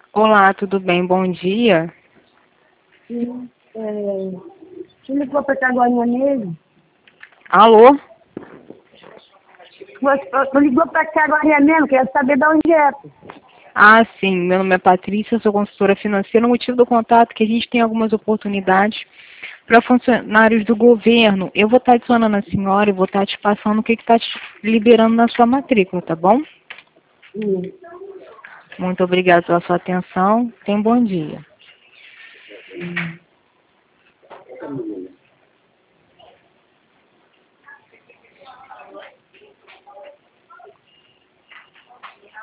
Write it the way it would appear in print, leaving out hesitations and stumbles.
Olá, tudo bem? Bom dia. Sim, você ligou para cá agora mesmo? Alô? Você ligou para cá agora mesmo, quero saber de onde é. Ah, sim. Meu nome é Patrícia, sou consultora financeira. O motivo do contato é que a gente tem algumas oportunidades para funcionários do governo. Eu vou estar adicionando a senhora e vou estar te passando o que está te liberando na sua matrícula, tá bom? Sim. Muito obrigada pela sua atenção. Tenha um bom dia.